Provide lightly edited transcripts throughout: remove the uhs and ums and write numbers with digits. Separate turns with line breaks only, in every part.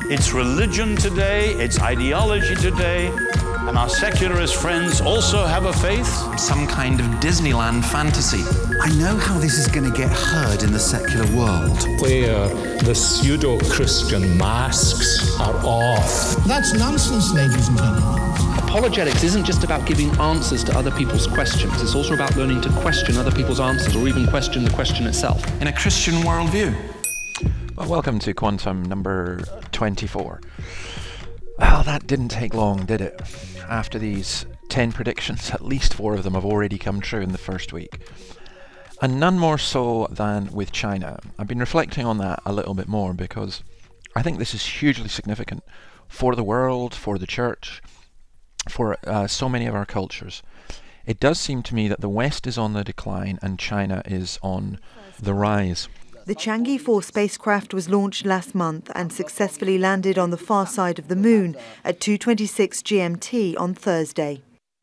It's religion today, it's ideology today, and our secularist friends also have a faith.
Some kind of Disneyland fantasy.
I know how this is going to get heard in the secular world.
Where the pseudo-Christian masks are off.
That's nonsense, ladies and gentlemen.
Apologetics isn't just about giving answers to other people's questions. It's also about learning to question other people's answers, or even question the question itself.
In a Christian worldview.
Well, welcome to Quantum number 24. Well, that didn't take long, did it? After these 10 predictions, at least 4 of them have already come true in the first week. And none more so than with China. I've been reflecting on that a little bit more because I think this is hugely significant for the world, for the church, for so many of our cultures. It does seem to me that the West is on the decline and China is on the rise.
The Chang'e 4 spacecraft was launched last month and successfully landed on the far side of the moon at 2:26 GMT on Thursday.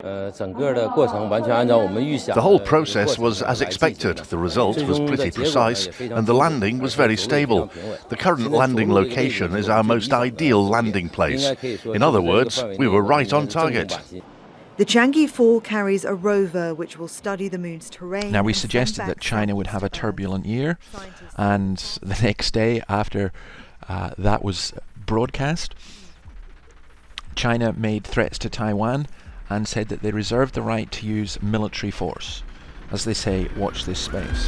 The whole process was as expected. The result was pretty precise and the landing was very stable. The current landing location is our most ideal landing place. In other words, we were right on target.
The Chang'e 4 carries a rover which will study the moon's terrain.
Now, we suggested that China would have a turbulent year, and the next day after that was broadcast, China made threats to Taiwan and said that they reserved the right to use military force. As they say, watch this space.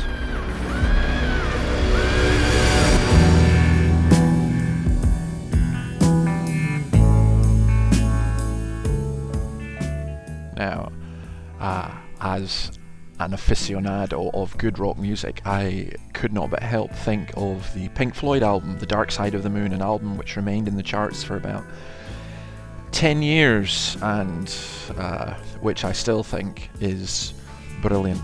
Now, as an aficionado of good rock music, I could not but help think of the Pink Floyd album, The Dark Side of the Moon, an album which remained in the charts for about 10 years and which I still think is brilliant.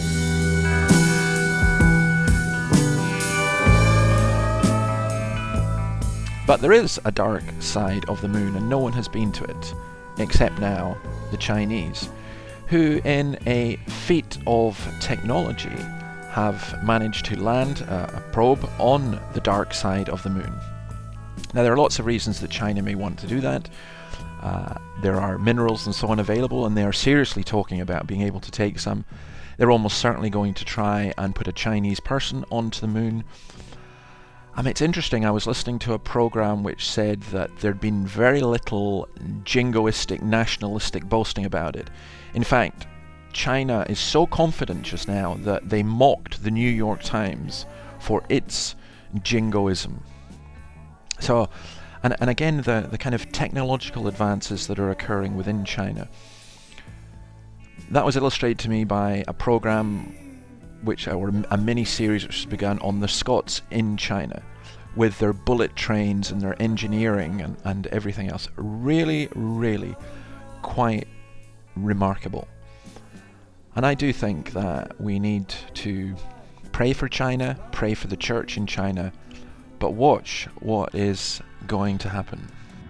But there is a dark side of the moon and no one has been to it, except now the Chinese, who in a feat of technology have managed to land a probe on the dark side of the moon. Now, there are lots of reasons that China may want to do that. There are minerals and so on available, and they are seriously talking about being able to take some. They're almost certainly going to try and put a Chinese person onto the moon. It's interesting, I was listening to a program which said that there'd been very little jingoistic, nationalistic boasting about it. In fact, China is so confident just now that they mocked the New York Times for its jingoism. So, and again, the kind of technological advances that are occurring within China. That was illustrated to me by a program or a mini-series which has begun on the Scots in China, with their bullet trains and their engineering and everything else. Really, really quite remarkable. And I do think that we need to pray for China, pray for the church in China, but watch what is going to happen.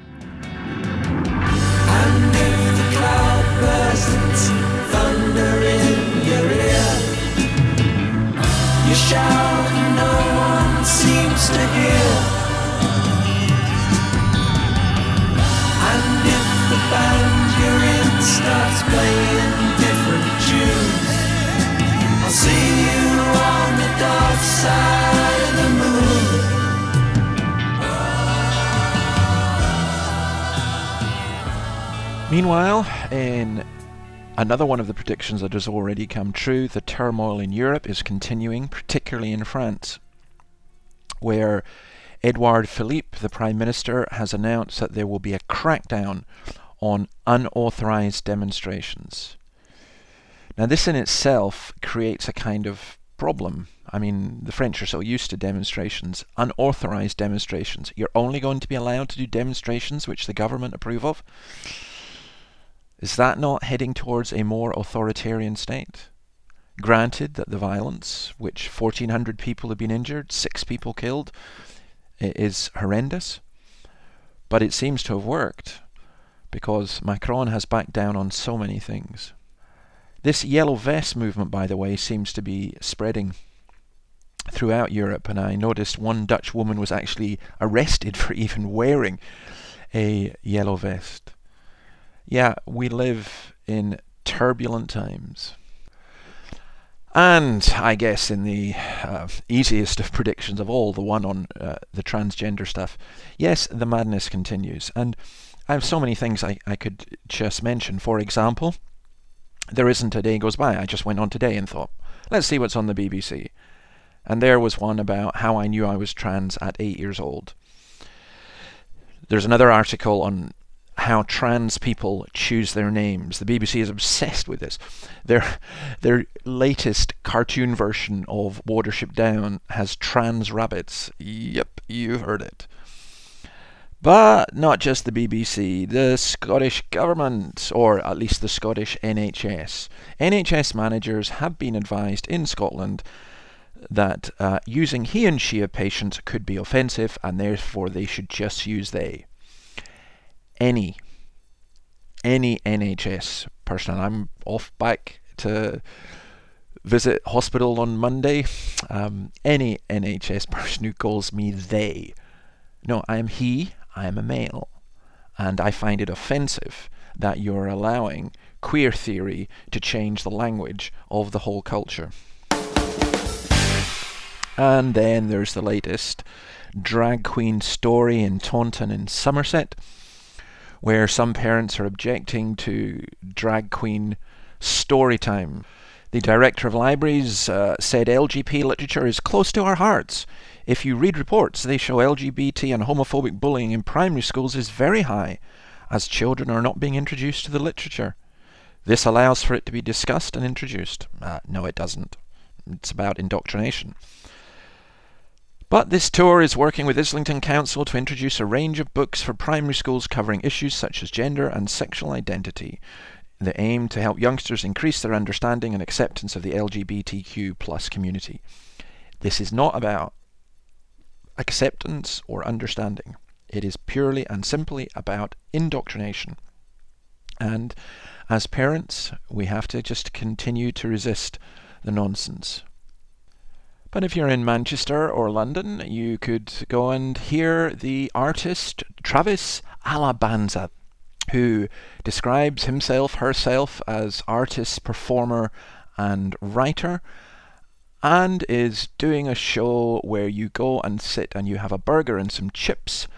And if the cloud bursts, thunder in your ear, you shout and no one seems to hear. And if the band you're in starts playing different tunes, I'll see you on the dark side of the moon.
Meanwhile, in another one of the predictions that has already come true, the turmoil in Europe is continuing, particularly in France, where Edouard Philippe, the Prime Minister, has announced that there will be a crackdown on unauthorized demonstrations. Now, this in itself creates a kind of problem. The French are so used to demonstrations, unauthorized demonstrations. You're only going to be allowed to do demonstrations which the government approve of? Is that not heading towards a more authoritarian state? Granted that the violence, which 1,400 people have been injured, 6 people killed, is horrendous, but it seems to have worked because Macron has backed down on so many things. This yellow vest movement, by the way, seems to be spreading throughout Europe, and I noticed one Dutch woman was actually arrested for even wearing a yellow vest. Yeah, we live in turbulent times. And I guess in the easiest of predictions of all, the one on the transgender stuff, yes, the madness continues. And I have so many things I could just mention. For example, there isn't a day goes by. I just went on today and thought, let's see what's on the BBC. And there was one about how I knew I was trans at 8 years old. There's another article on how trans people choose their names. The BBC is obsessed with this. Their latest cartoon version of Watership Down has trans rabbits. Yep, you heard it. But not just the BBC, the Scottish Government, or at least the Scottish NHS. NHS managers have been advised in Scotland that using he and she of patients could be offensive, and therefore they should just use they. Any NHS person, I'm off back to visit hospital on Monday, any NHS person who calls me they. No, I am he, I am a male, and I find it offensive that you're allowing queer theory to change the language of the whole culture. And then there's the latest drag queen story in Taunton in Somerset, where some parents are objecting to drag queen story time. The director of libraries said LGP literature is close to our hearts. If you read reports, they show LGBT and homophobic bullying in primary schools is very high, as children are not being introduced to the literature. This allows for it to be discussed and introduced. No, it doesn't. It's about indoctrination. But this tour is working with Islington Council to introduce a range of books for primary schools covering issues such as gender and sexual identity. The aim to help youngsters increase their understanding and acceptance of the LGBTQ+ community. This is not about acceptance or understanding. It is purely and simply about indoctrination. And as parents, we have to just continue to resist the nonsense. But if you're in Manchester or London, you could go and hear the artist Travis Alabanza, who describes himself, herself as artist, performer and writer, and is doing a show where you go and sit and you have a burger and some chips.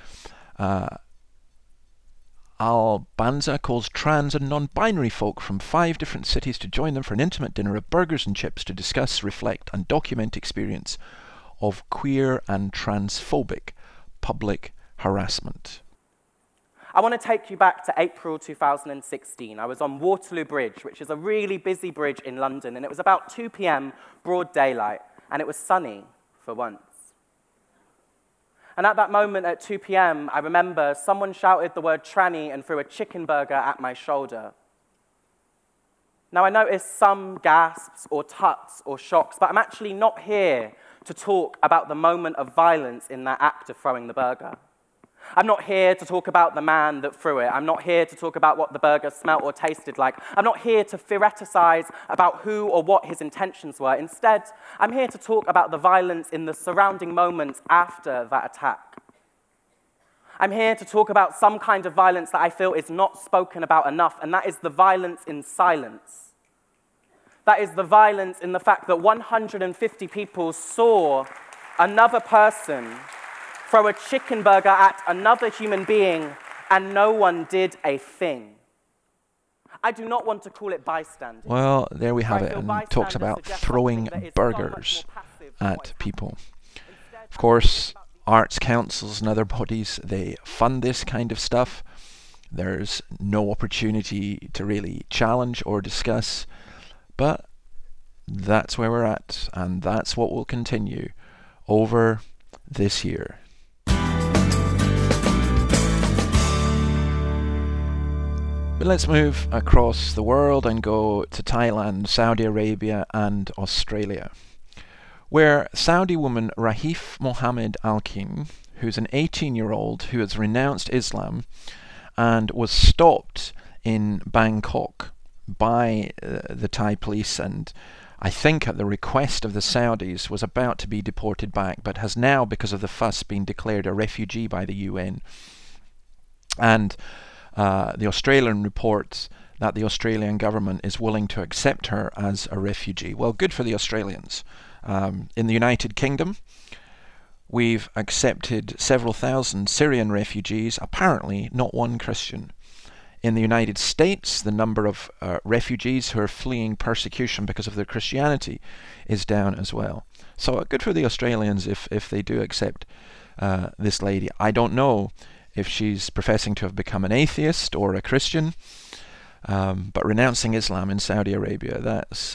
Alabanza calls trans and non-binary folk from 5 different cities to join them for an intimate dinner of burgers and chips to discuss, reflect and document experience of queer and transphobic public harassment.
I want to take you back to April 2016. I was on Waterloo Bridge, which is a really busy bridge in London, and it was about 2 p.m, broad daylight, and it was sunny for once. And at that moment at 2 p.m, I remember someone shouted the word tranny and threw a chicken burger at my shoulder. Now, I noticed some gasps or tuts or shocks, but I'm actually not here to talk about the moment of violence in that act of throwing the burger. I'm not here to talk about the man that threw it. I'm not here to talk about what the burger smelt or tasted like. I'm not here to theoreticize about who or what his intentions were. Instead, I'm here to talk about the violence in the surrounding moments after that attack. I'm here to talk about some kind of violence that I feel is not spoken about enough, and that is the violence in silence. That is the violence in the fact that 150 people saw another person throw a chicken burger at another human being, and no one did a thing. I do not want to call it bystander.
Well, there we have it, and talks about throwing burgers at people. Of course, arts councils and other bodies, they fund this kind of stuff. There's no opportunity to really challenge or discuss, but that's where we're at, and that's what will continue over this year. But let's move across the world and go to Thailand, Saudi Arabia and Australia, where Saudi woman Rahif Mohammed Al-Kin, who's an 18-year-old who has renounced Islam and was stopped in Bangkok by the Thai police and I think at the request of the Saudis, was about to be deported back, but has now, because of the fuss, been declared a refugee by the UN. And the Australian reports that the Australian government is willing to accept her as a refugee. Well, good for the Australians. In the United Kingdom, we've accepted several thousand Syrian refugees, apparently not one Christian. In the United States, the number of refugees who are fleeing persecution because of their Christianity is down as well. So good for the Australians if they do accept this lady. I don't know if she's professing to have become an atheist or a Christian, but renouncing Islam in Saudi Arabia, that's...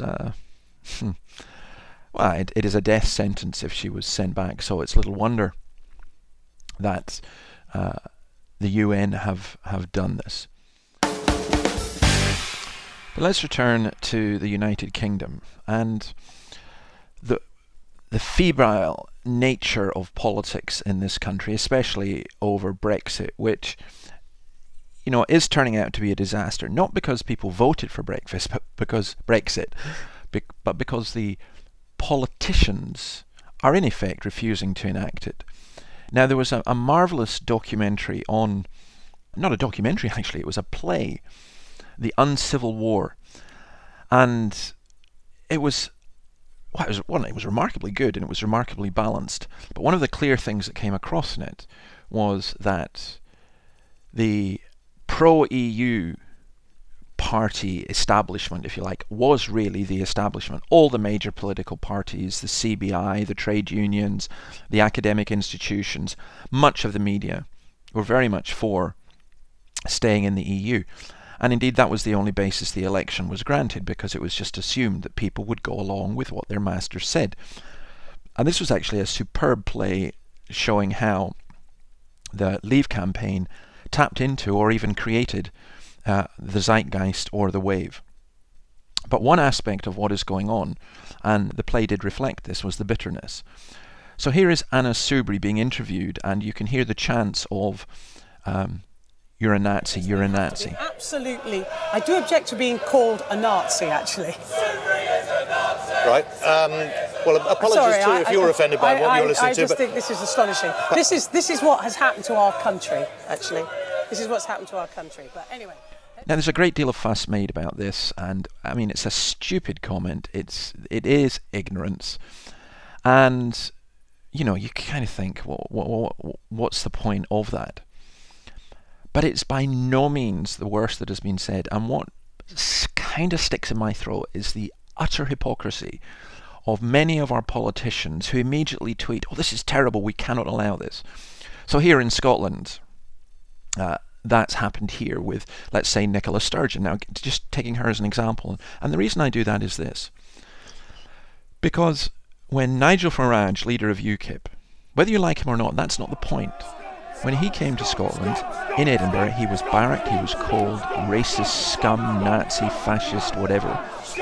well, it is a death sentence if she was sent back, so it's little wonder that the UN have done this. But let's return to the United Kingdom and the febrile nature of politics in this country, especially over Brexit, which, you know, is turning out to be a disaster, not because people voted for Brexit, but because the politicians are in effect refusing to enact it. Now, there was a marvellous documentary on, not a documentary actually, it was a play, The Uncivil War, and it was remarkably good and it was remarkably balanced. But one of the clear things that came across in it was that the pro-EU party establishment, if you like, was really the establishment. All the major political parties, the CBI, the trade unions, the academic institutions, much of the media were very much for staying in the EU. And indeed that was the only basis the election was granted, because it was just assumed that people would go along with what their masters said. And this was actually a superb play showing how the Leave campaign tapped into or even created the zeitgeist or the wave. But one aspect of what is going on, and the play did reflect this, was the bitterness. So here is Anna Soubry being interviewed, and you can hear the chants of you're a Nazi, you're a Nazi.
Absolutely. I do object to being called a Nazi, actually.
Right. Well, apologies to you if you're offended by what you're listening to.
I just think this is astonishing. This is what has happened to our country, actually. This is what's happened to our country. But anyway.
Now, there's a great deal of fuss made about this, and I mean, it's a stupid comment. It is ignorance, and you know, you kind of think, what's the point of that? But it's by no means the worst that has been said, and what kind of sticks in my throat is the utter hypocrisy of many of our politicians who immediately tweet, "Oh, this is terrible, we cannot allow this." So here in Scotland, that's happened here with, let's say, Nicola Sturgeon. Now, just taking her as an example. And the reason I do that is this. Because when Nigel Farage, leader of UKIP, whether you like him or not, that's not the point. When he came to Scotland, in Edinburgh, he was barracked, he was called racist, scum, Nazi, fascist, whatever.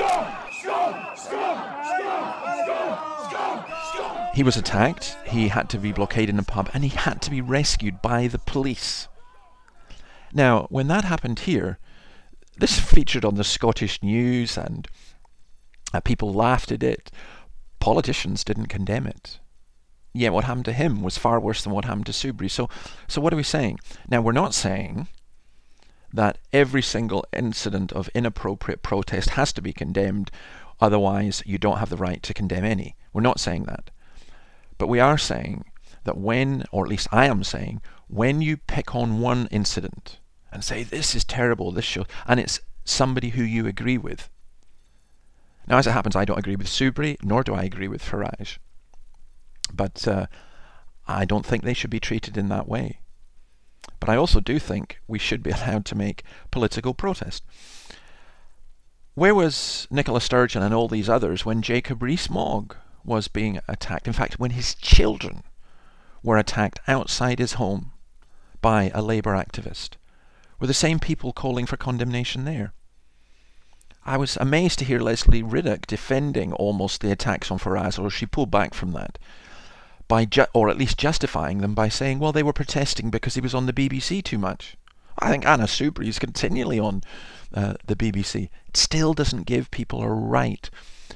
He was attacked, he had to be blockaded in a pub, and he had to be rescued by the police. Now, when that happened here, this featured on the Scottish news, and people laughed at it. Politicians didn't condemn it. Yet what happened to him was far worse than what happened to Soubry. So what are we saying? Now, we're not saying that every single incident of inappropriate protest has to be condemned, otherwise you don't have the right to condemn any. We're not saying that. But we are saying that when, or at least I am saying, when you pick on one incident and say, this is terrible, this show, and it's somebody who you agree with. Now, as it happens, I don't agree with Soubry, nor do I agree with Farage. But I don't think they should be treated in that way. But I also do think we should be allowed to make political protest. Where was Nicola Sturgeon and all these others when Jacob Rees-Mogg was being attacked? In fact, when his children were attacked outside his home by a Labour activist? Were the same people calling for condemnation there? I was amazed to hear Leslie Riddoch defending almost the attacks on Farage, or she pulled back from that, or at least justifying them by saying, well, they were protesting because he was on the BBC too much. I think Anna Soubry is continually on the BBC. It still doesn't give people a right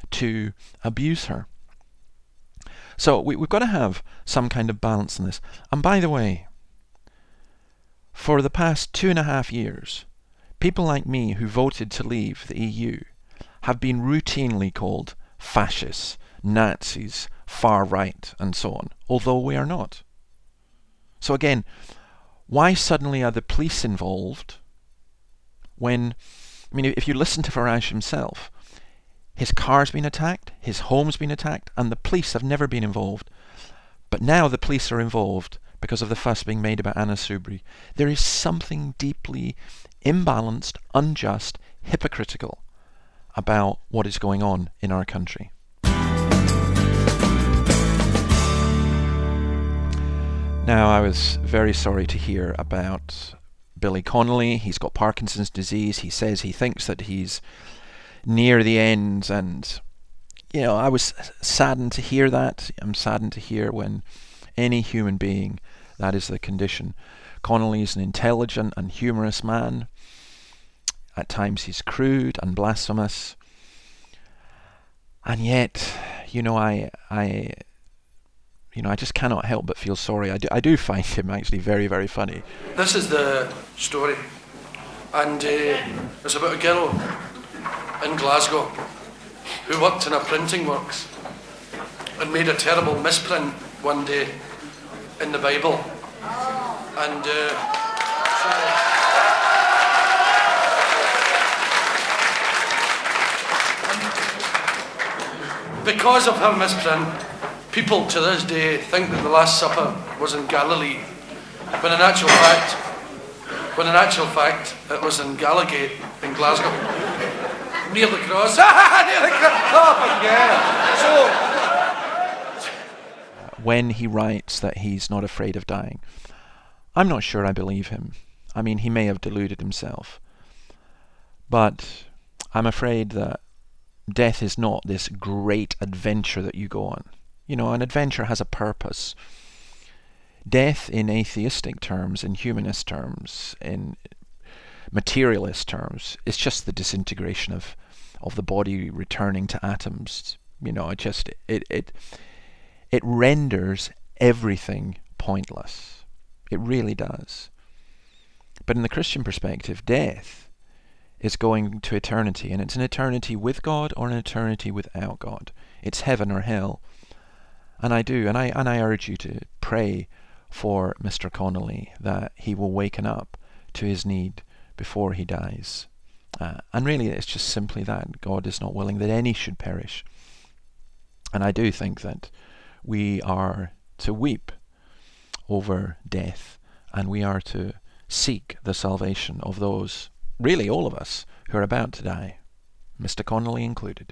to abuse her. So we've got to have some kind of balance in this. And by the way, for the past 2.5 years, people like me who voted to leave the EU have been routinely called fascists, Nazis, far right, and so on, although we are not. So again, why suddenly are the police involved when, I mean, if you listen to Farage himself, his car's been attacked, his home's been attacked, and the police have never been involved. But now the police are involved because of the fuss being made about Anna Soubry. There is something deeply imbalanced, unjust, hypocritical about what is going on in our country. Now, I was very sorry to hear about Billy Connolly. He's got Parkinson's disease. He says he thinks that he's near the end, and I was saddened to hear that. I'm saddened to hear when any human being, that is the condition. Connolly's an intelligent and humorous man. At times he's crude and blasphemous, and yet, I just cannot help but feel sorry. I do find him actually very, very funny.
This is the story, and it's about a girl in Glasgow who worked in a printing works and made a terrible misprint one day in the Bible, and because of her misprint, people to this day think that the Last Supper was in Galilee, when in actual fact it was in Gallowgate in Glasgow. Near the cross. Near the cross. Oh, yeah. So,
when he writes that he's not afraid of dying, I'm not sure I believe him. I mean, he may have deluded himself. But I'm afraid that death is not this great adventure that you go on. An adventure has a purpose. Death, in atheistic terms, in humanist terms, in materialist terms, is just the disintegration of the body returning to atoms. It renders everything pointless. It really does. But in the Christian perspective, death is going to eternity, and it's an eternity with God or an eternity without God. It's heaven or hell. And I urge you to pray for Mr. Connolly, that he will waken up to his need before he dies. And really, it's just simply that. God is not willing that any should perish. And I do think that we are to weep over death, and we are to seek the salvation of those, really all of us, who are about to die, Mr. Connolly included.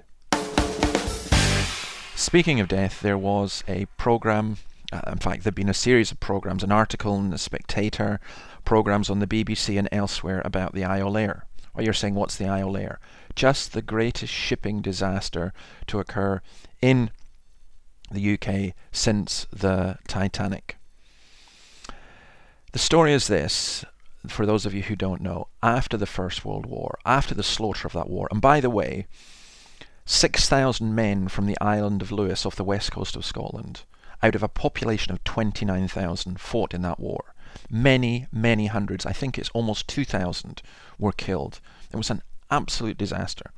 Speaking of death, there was a program, in fact there have been a series of programs, an article in The Spectator, programs on the BBC and elsewhere about the Isle Air. Well, you're saying, what's the Isle Air? Just the greatest shipping disaster to occur in the UK since the Titanic. The story is this, for those of you who don't know. After the First World War, after the slaughter of that war, and by the way, 6,000 men from the island of Lewis off the west coast of Scotland, out of a population of 29,000, fought in that war. Many, many hundreds, I think it's almost 2,000, were killed. It was an absolute disaster.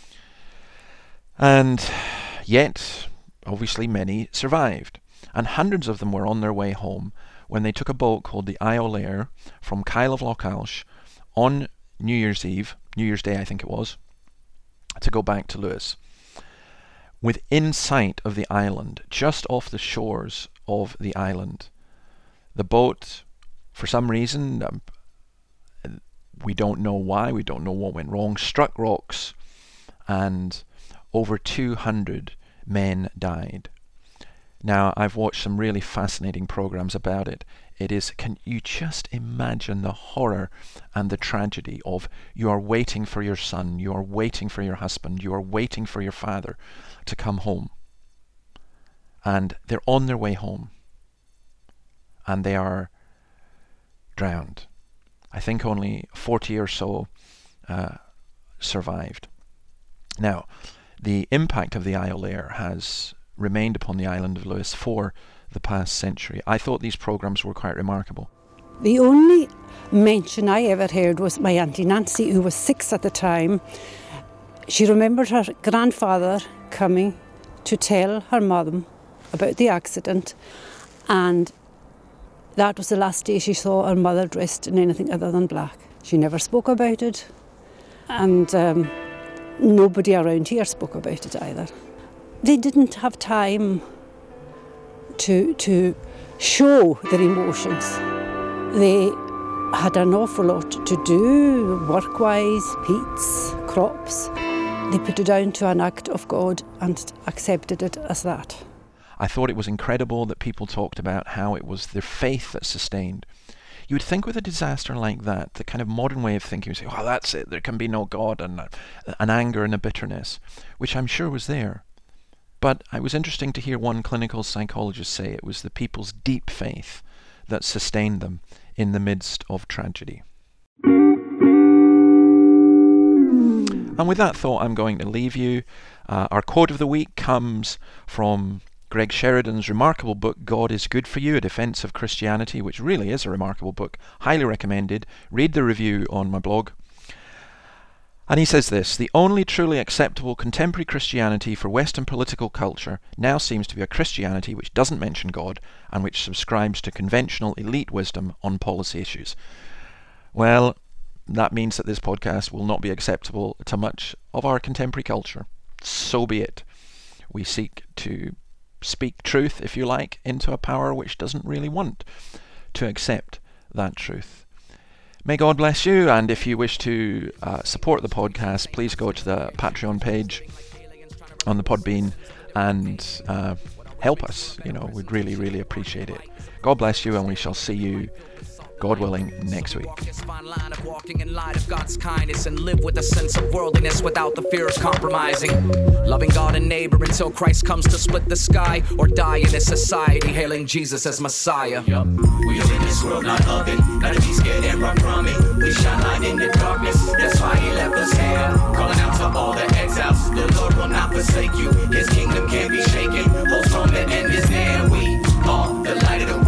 And yet, obviously many survived. And hundreds of them were on their way home when they took a boat called the Isle Air from Kyle of Lochalsh on New Year's Day I think it was, to go back to Lewis. Within sight of the island, just off the shores of the island, the boat, for some reason, we don't know why, we don't know what went wrong, struck rocks, and over 200 men died. Now, I've watched some really fascinating programs about it. Can you just imagine the horror and the tragedy of, you are waiting for your son, you are waiting for your husband, you are waiting for your father to come home. And they're on their way home. And they are drowned. I think only 40 or so survived. Now, the impact of the Isle Lair has remained upon the island of Lewis for the past century. I thought these programmes were quite remarkable.
The only mention I ever heard was my Auntie Nancy, who was 6 at the time. She remembered her grandfather coming to tell her mum about the accident, and that was the last day she saw her mother dressed in anything other than black. She never spoke about it, and nobody around here spoke about it either. They didn't have time to show their emotions. They had an awful lot to do, work-wise, peats, crops. They put it down to an act of God and accepted it as that.
I thought it was incredible that people talked about how it was their faith that sustained. You would think with a disaster like that, the kind of modern way of thinking would say, oh, that's it, there can be no God, and an anger and a bitterness, which I'm sure was there. But it was interesting to hear one clinical psychologist say it was the people's deep faith that sustained them in the midst of tragedy. And with that thought, I'm going to leave you. Our quote of the week comes from Greg Sheridan's remarkable book, God is Good for You, A Defense of Christianity, which really is a remarkable book. Highly recommended. Read the review on my blog. And he says this: the only truly acceptable contemporary Christianity for Western political culture now seems to be a Christianity which doesn't mention God and which subscribes to conventional elite wisdom on policy issues. Well, that means that this podcast will not be acceptable to much of our contemporary culture. So be it. We seek to speak truth, if you like, into a power which doesn't really want to accept that truth. May God bless you, and if you wish to support the podcast, please go to the Patreon page on the Podbean and help us. We'd really, really appreciate it. God bless you, and we shall see you, God willing, next week.
Walking in light of God's kindness and live with a sense of worldliness without the fear of compromising. Loving God and neighbor until Christ comes to split the sky, or die in a society hailing Jesus as Messiah.
We live in this world, not of it. Gotta be scared and run from it. We shine light in the darkness. That's why He left us here. Calling out to all the exiles. The Lord will not forsake you. His kingdom can't be shaken. Hold strong, the end is near. We are the light of the world.